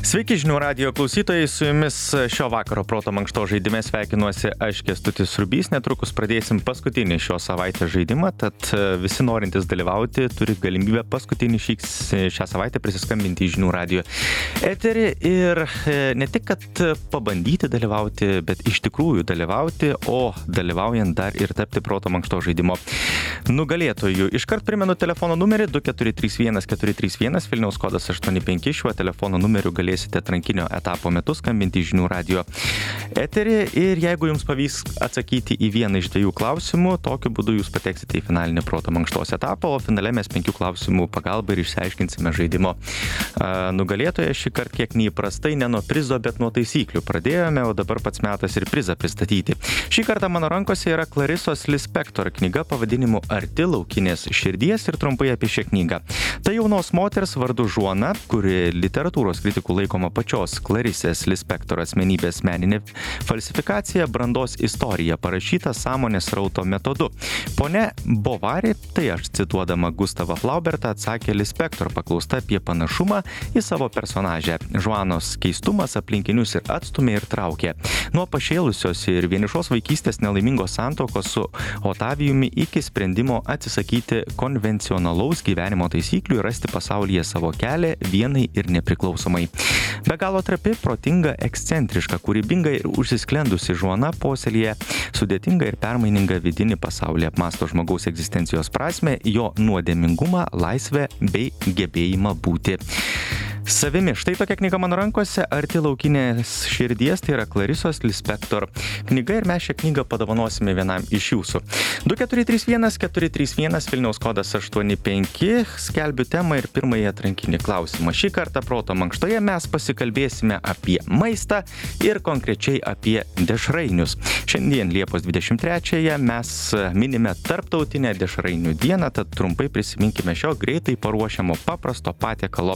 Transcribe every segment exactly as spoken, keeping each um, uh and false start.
Sveiki žinių radijo klausytojai, su jumis šio vakaro proto mankšto žaidime sveikinuosi aš Kęstutis Rubys. Netrukus pradėsim paskutinį šios savaitės žaidimą, tad visi norintys dalyvauti turi galimybę paskutinį šįks šią savaitę prisiskambinti į žinių radijo eterį ir ne tik, kad pabandyti dalyvauti, bet iš tikrųjų dalyvauti, o dalyvaujant dar ir tapti proto mankšto žaidimo nugalėtojų. Iškart primenu telefono numerį du keturi trys vienas keturi trys vienas, Vilniaus kodas aštuoni penki. Šiuo telefono numeriu galėsite atrankinio etapo metu skambinti į žinių radijo eterį ir jeigu jums pavyks atsakyti į vieną iš dviejų klausimų, tokiu būdu jūs pateksite į finalinį proto mankštos etapą, o finale mes penkių klausimų pagalba ir išsiaiškinsime žaidimo nugalėtoją. Šį kartą kiek neįprastai, ne nuo prizo, bet nuo taisyklių pradėjome, o dabar pats metas ir prizą pristatyti. Šį kartą mano rankose yra Clarissos Lispector knyga pavadinimu Arti laukinės širdies ir trumpai apie šią knygą. Tai jaunos moters vardu Žuana, kuri literatūros kritikų laikoma pačios Clarissės Lispector asmenybės meninė falsifikacija, brandos istorija, parašyta sąmonės srauto metodu. Ponia Bovary, tai aš cituodama Gustavą Flaubertą, atsakė Lispector paklausta apie panašumą į savo personažę. Žuanos keistumas aplinkinius ir atstumė ir traukė. Nuo pašėlusios ir vienišos vaikystės nelaimingos santuokos su Otavijumi iki sprendimo atsisakyti konvencionalaus gyvenimo taisyklių ir rasti pasaulyje savo kelią vienai ir nepriklausomai. Be galo trapi, protinga, ekscentriška, kūrybinga ir užsisklendusi Žuana puoselėje sudėtinga ir permaininga vidinį pasaulį, apmąsto žmogaus egzistencijos prasmę, jo nuodėmingumą, laisvę bei gebėjimą būti savimi. Štai tokia knyga mano rankose, Arti laukinės širdies, tai yra Clarissos Lispector knyga ir mes šią knygą padovanosime vienam iš jūsų. du keturi trys vienas keturi trys vienas, Vilniaus kodas aštuoni penki, skelbiu temą ir pirmąjį atrankinį klausimą. Šį kartą proto mankštoje mes pasikalbėsime apie maistą ir konkrečiai apie dešrainius. Šiandien Liepos dvidešimt trečiąją mes minime tarptautinę dešrainių dieną, tad trumpai prisiminkime šio greitai paruošiamo paprasto patiekalo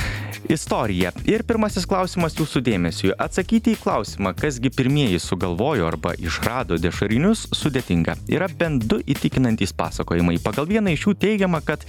istorija. Ir pirmasis klausimas jūsų dėmesiui. Atsakyti į klausimą, kasgi pirmieji sugalvojo arba išrado dešrainius, sudėtinga. Yra bent du įtikinantys pasakojimai. Pagal vieną iš jų teigiama, kad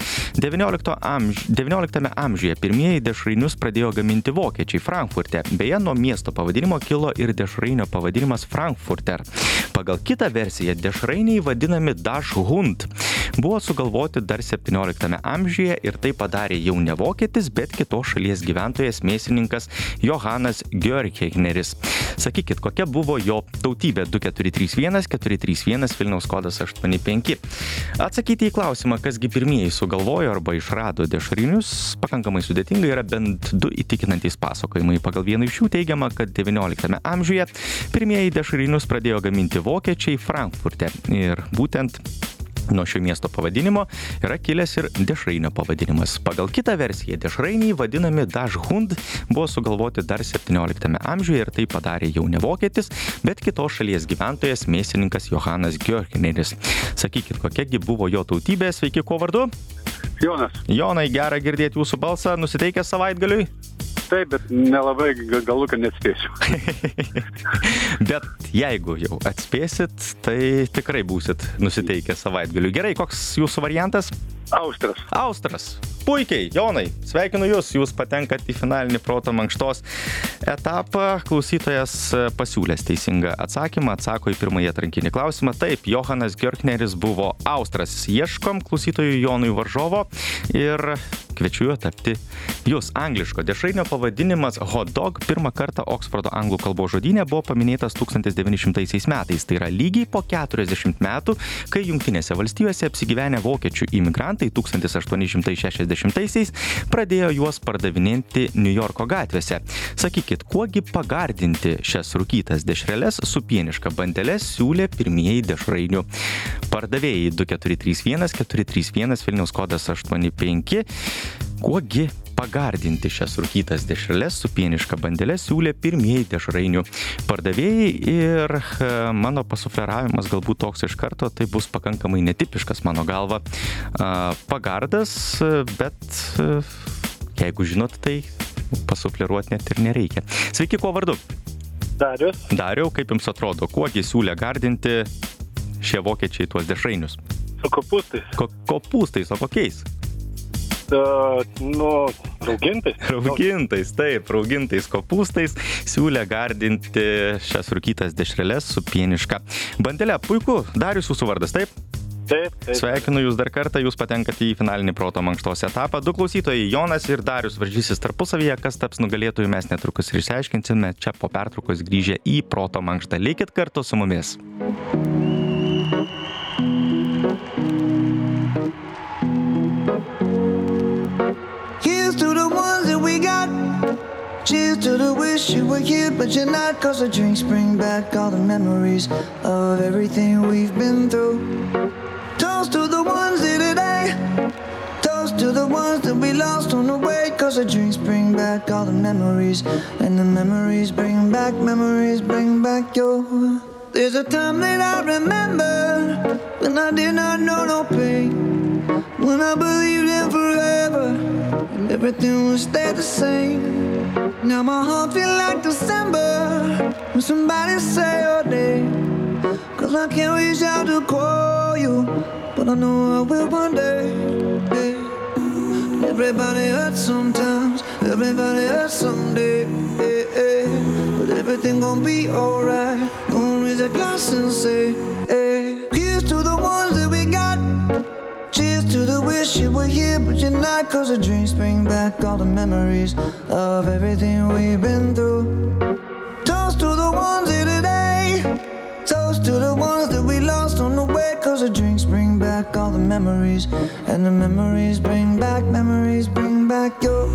devynioliktame amžiuje pirmieji dešrainius pradėjo gaminti vokiečiai Frankfurte. Beje, nuo miesto pavadinimo kilo ir dešrainio pavadinimas Frankfurter. Pagal kitą versiją dešrainiai vadinami Dachshund buvo sugalvoti dar septynioliktame amžiuje ir tai padarė jau ne vokietis, bet kitos šalies gyventojas mėsininkas Johanas Gjörkegneris. Sakykit, kokia buvo jo tautybė? du keturi trys vienas keturi trys vienas, Vilniaus kodas aštuoni penki. Atsakyti į klausimą, kasgi pirmieji sugalvojo arba išrado dešrainius, pakankamai sudėtinga, yra bent du įtikinantys pasakojimai. Pagal vieną iš jų teigiama, kad devynioliktame amžiuje pirmieji dešrainius pradėjo gaminti vokiečiai Frankfurte. Ir būtent nuo šio miesto pavadinimo yra kilęs ir dešrainio pavadinimas. Pagal kitą versiją dešrainiai vadinami Dachshund buvo sugalvoti dar septynioliktame amžiuje ir tai padarė jau ne vokietis, bet kitos šalies gyventojas mėsininkas Johanas Gjörkegneris. Sakykit, kokiagi buvo jo tautybė? Sveiki, kuo vardu? Jonas. Jonai, gera girdėti jūsų balsą. Nusiteikęs savaitgaliui? Taip, bet nelabai galų, kad neatspėsiu. Bet jeigu jau atspėsit, tai tikrai būsit nusiteikę savaitgaliu. Gerai, koks jūsų variantas? Austras. Austras. Puikiai, Jonai, sveikinu jūs, jūs patenkat į finalinį proto mankštos etapą. Klausytojas pasiūlęs teisingą atsakymą, atsako į pirmąjį atrankinį klausimą. Taip, Johanas Gjörkegneris buvo Austras. Ieškom klausytojui Jonui varžovo ir kviečiu juo tapti jūs. Angliško dešrainio pavadinimas hot dog pirmą kartą Oksfordo anglų kalbos žodyne buvo paminėtas tūkstantis devyni šimtai metais. Tai yra lygiai po keturiasdešimt metų, kai Jungtinėse valstijose apsigyvenę vokiečių imigrantai tūkstantis aštuoni šimtai šešiasdešimtaisiais pradėjo juos pardavinėti Niujorko gatvėse. Sakykit, kuogi pagardinti šias rūkytas dešreles su pieniška bandele siūlė pirmieji dešrainių pardavėjai? Du keturi trys vienas keturi trys vienas, Vilniaus kodas aštuoni penki. Kuogi pagardinti šias rūkytas dešreles su pieniška bandele siūlė pirmieji dešrainių pardavėjai ir mano pasufleravimas galbūt toks iš karto, tai bus pakankamai netipiškas mano galva pagardas, bet jeigu žinot, tai pasufleruoti net ir nereikia. Sveiki, kuo vardu? Darius. Dariau, kaip jums atrodo, kuogi siūlė gardinti šie vokiečiai tuos dešrainius? Su kopūstais. Ko, kopūstais, o kokiais? Uh, nu, raugintais. Raugintais, taip, raugintais kopūstais siūlė gardinti šias rūkytas dešreles su pieniška bandele. Puiku, Darius jūsų vardas, taip? Taip, taip. Sveikinu jūs dar kartą, jūs patenkate į finalinį proto mankštos etapą. Du klausytojai, Jonas ir Darius varžysis tarpusavyje, kas taps nugalėtojų mes netrukus ir išsiaiškinsime čia po pertraukos grįžę į proto mankštą. Likit kartu su mumis. Cheers to the wish you were here, but you're not. Cause the drinks bring back all the memories of everything we've been through. Toast to the ones here today. Toast to the ones that we lost on the way. Cause the drinks bring back all the memories. And the memories bring back, memories bring back your. There's a time that I remember when I did not know no pain. When I believed in forever and everything would stay the same. Now my heart feel like December when somebody say your name. Cause I can't reach out to call you, but I know I will one day. Hey. Everybody hurts sometimes, everybody hurts someday. Hey, hey. But everything gon' be alright. Gonna raise a glass and say, hey. Here's to the ones that we got. Cheers to the wish you were here, but you're not. Cause the dreams bring back all the memories of everything we've been through. Toast to the ones here today. Toast to the ones that we lost on the way. Cause the drinks bring back all the memories. And the memories bring back, memories bring back your.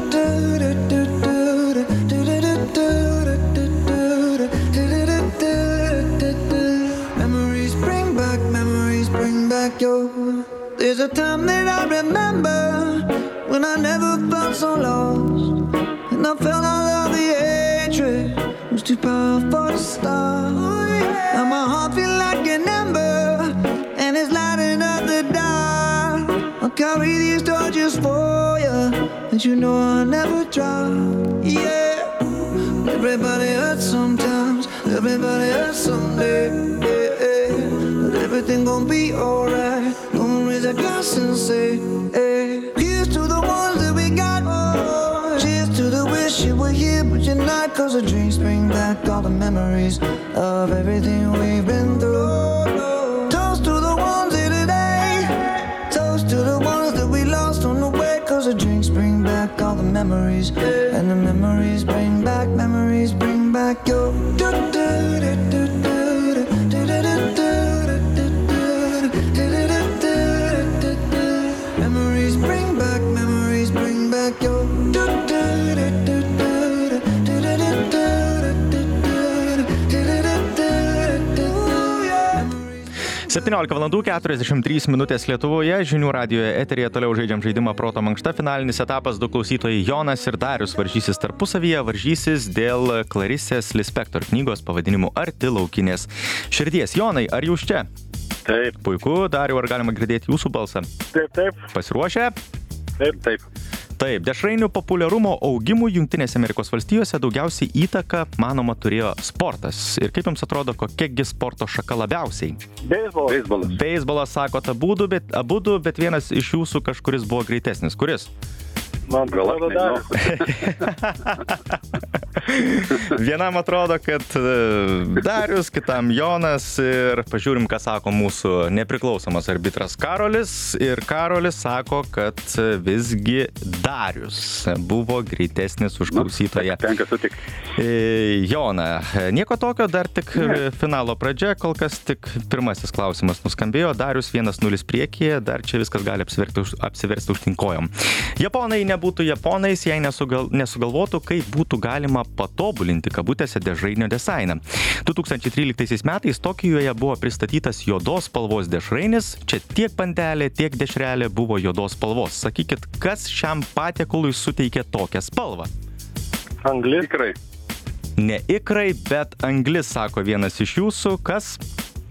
Memories bring back, memories bring back your. There's a time that I remember when I never felt so lost. And I felt all of the hatred was too powerful to stop. Now my heart feel like an ember and it's lighting up the dark. I'll carry these torches for you, and you know I'll never drop. Yeah, everybody hurts sometimes, everybody hurts someday. Yeah, yeah. But everything gon' be alright. Gonna raise a glass and say, hey. Here's to the ones that we got. Oh, cheers to the wish you were here, but you're not. Cause the dreams bring back all the memories of everything we've been through. Toast to the ones here today. Toast to the ones that we lost on the way. Cause the drinks bring back all the memories. And the memories bring back, memories bring back your. Memories bring back, memories bring back your. septyniolika valandų keturiasdešimt trys minutės Lietuvoje, žinių radijoje eteryje toliau žaidžiam žaidimą proto mankšta. Finalinis etapas, du klausytojai Jonas ir Darius varžysis tarpusavyje, varžysis dėl Clarisės Lispector knygos pavadinimu Arti laukinės širdies. Jonai, ar jūs čia? Taip. Puiku, Dariu, ar galima girdėti jūsų balsą? Taip, taip. Pasiruošę? Taip, taip. Taip, dešrainių populiarumo augimui Jungtinėse Amerikos valstijose daugiausiai įtaką, manoma, turėjo sportas. Ir kaip jums atrodo, kokiagi sporto šaka labiausiai? Beisbolas. Beisbolas. Beisbolas, sakot, abudu, bet, abudu, bet vienas iš jūsų kažkuris buvo greitesnis. Kuris? Man atrodo Darius. Vienam atrodo, kad Darius, kitam Jonas ir pažiūrim, ką sako mūsų nepriklausomas arbitras Karolis. Ir Karolis sako, kad visgi Darius buvo greitesnis už klausytoją. Tenka sutikti. Jona, nieko tokio, dar tik ne. Finalo pradžia, kol kas tik pirmasis klausimas nuskambėjo. Darius vienas nulis priekyje, dar čia viskas gali apsiversti, apsiversti užtinkojom. Japonai nebūtų japonais, jei nesugal, nesugalvotų, kaip būtų galima patobulinti kabutėse dešrainio dizainą. du tūkstančiai tryliktaisiais metais Tokijoje buvo pristatytas juodos spalvos dešrainis. Čia tiek bandelė, tiek dešrelė buvo juodos spalvos. Sakykit, kas šiam patiekalui suteikė tokią spalvą? Anglis. Ikrai. Ne ikrai, bet anglis, sako vienas iš jūsų. Kas?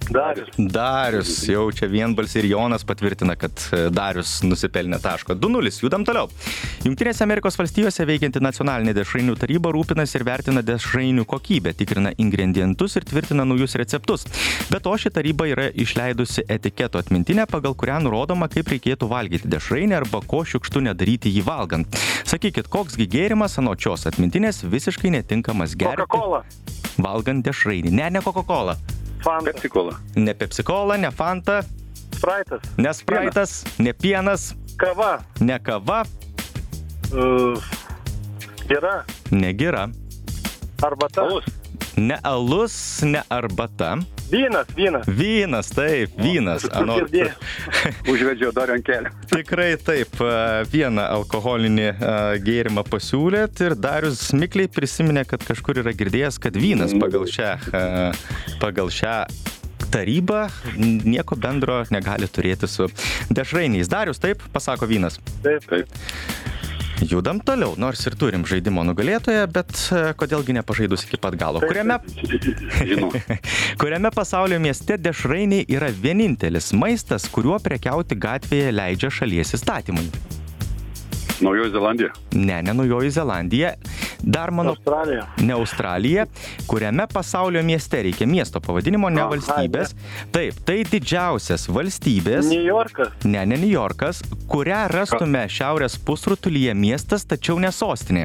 Darius. Darius, jau čia vienbalsiai ir Jonas patvirtina, kad Darius nusipelnė taško. du nulis, judam toliau. Jungtinėse Amerikos valstijose veikianti nacionalinė dešrainių taryba rūpinasi ir vertina dešrainių kokybę, tikrina ingredientus ir tvirtina naujus receptus. Be to, ši taryba yra išleidusi etiketo atmintinę, pagal kurią nurodoma, kaip reikėtų valgyti dešrainį arba ko šiukštu nedaryti jį valgant. Sakykit, koksgi gėrimas anot šios atmintinės visiškai netinkamas gerti Coca-Cola. valgant dešrainį. Ne, ne Coca-Cola. Fanta. Pepsi-Cola. Ne Pepsi-Cola, ne Fanta, Spraitas. ne Spraitas, ne pienas, Kava. ne kava, Uh, Gira. ne gira, Arbata. Alus. ne alus, ne arbata. Vynas, vynas. Vynas, taip, vynas. Anot, Girdėjau. Užvedžiau dar ant kelių. tikrai taip, a, vieną alkoholinį a, gėrimą pasiūlėt ir Darius mikliai prisiminė, kad kažkur yra girdėjęs, kad vynas pagal šią, a, pagal šią tarybą nieko bendro negali turėti su dešrainiais. Darius, taip, pasako vynas. Taip, Taip. Judam toliau, nors ir turim žaidimo nugalėtoją, bet a, kodėlgi nepažaidus iki pat galo. Kuriame, Žinau. kuriame pasaulio mieste dešrainiai yra vienintelis maistas, kuriuo prekiauti gatvėje leidžia šalies įstatymai? Naujoji Zelandija. Ne, ne Naujoji Zelandija. Dar mano, Australija. ne Australija, kuriame pasaulio mieste reikia miesto pavadinimo, ne Aha, valstybės. Taip, tai didžiausias valstybės, New Yorkas. ne, ne New Yorkas, kurią rastume šiaurės pusrutulyje miestas, tačiau ne sostinė.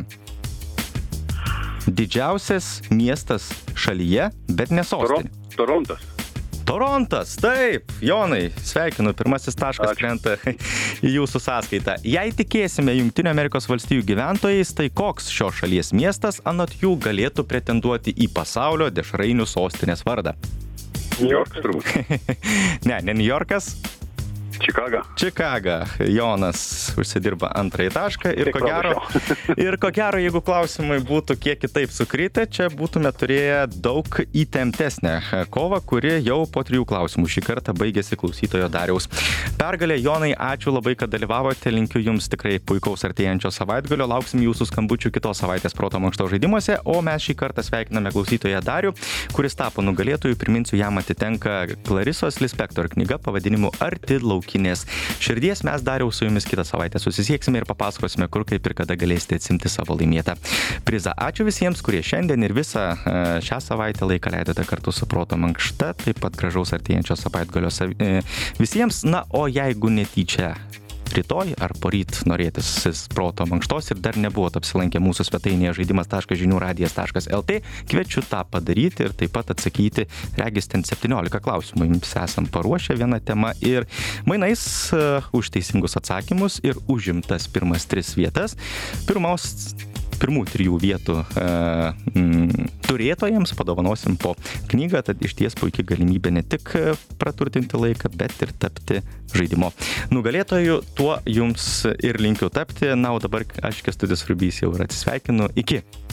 Didžiausias miestas šalyje, bet ne sostinė. Toron- Torontas. Torontas, taip, Jonai, sveikinu, pirmasis taškas Ačiū. krenta į jūsų sąskaitą. Jei tikėsime Jungtinių Amerikos valstijų gyventojais, tai koks šios šalies miestas anot jų galėtų pretenduoti į pasaulio dešrainių sostinės vardą? New Yorkas turbūt. Ne, ne New Yorkas, Čikaga. Čikaga. Jonas užsidirba antrąjį tašką ir ko gero, ir ko gero, jeigu klausimai būtų kiek kitaip sukritę, čia būtume turėję daug įtemptesnę kovą, kuri jau po trijų klausimų šį kartą baigėsi klausytojo Dariaus pergalė. Jonai, ačiū labai, kad dalyvavote, linkiu jums tikrai puikaus artėjančio savaitgalio, lauksim jūsų skambučių kitos savaitės proto mankštos žaidimuose, o mes šį kartą sveikiname klausytoją Darių, kuris tapo nugalėtoju, priminsiu, jam atitenka Klarisos Lispektor knyga pavadinimu Arti laukinės širdies. Mes Dariau su jumis kitą savaitę susisieksime ir papasakosime, kur kaip ir kada galėsite atsimti savo laimėtą prizą. Ačiū visiems, kurie šiandien ir visą šią savaitę laiką leidote kartu su proto mankšta, taip pat gražaus artėjančio savaitgalio visiems. Na, o jeigu netyčia rytoj ar poryt norėtis proto mankštos ir dar nebuvot apsilankę mūsų svetainėje žaidimas taškas žinių radijas taškas lt, kviečiu tą padaryti ir taip pat atsakyti, regis ten septyniolika klausimų. Jums esam paruošę vieną temą ir mainais uh, už teisingus atsakymus ir užimtas pirmas tris vietas. Pirmos Pirmų trijų vietų e, m, turėtojams padovanosim po knygą, tad iš ties puikia galimybė ne tik praturtinti laiką, bet ir tapti žaidimo nugalėtoju. Tuo jums ir linkiu tapti. Na, o dabar aš, Kęstutis Rubys, jau ir atsisveikinu. Iki.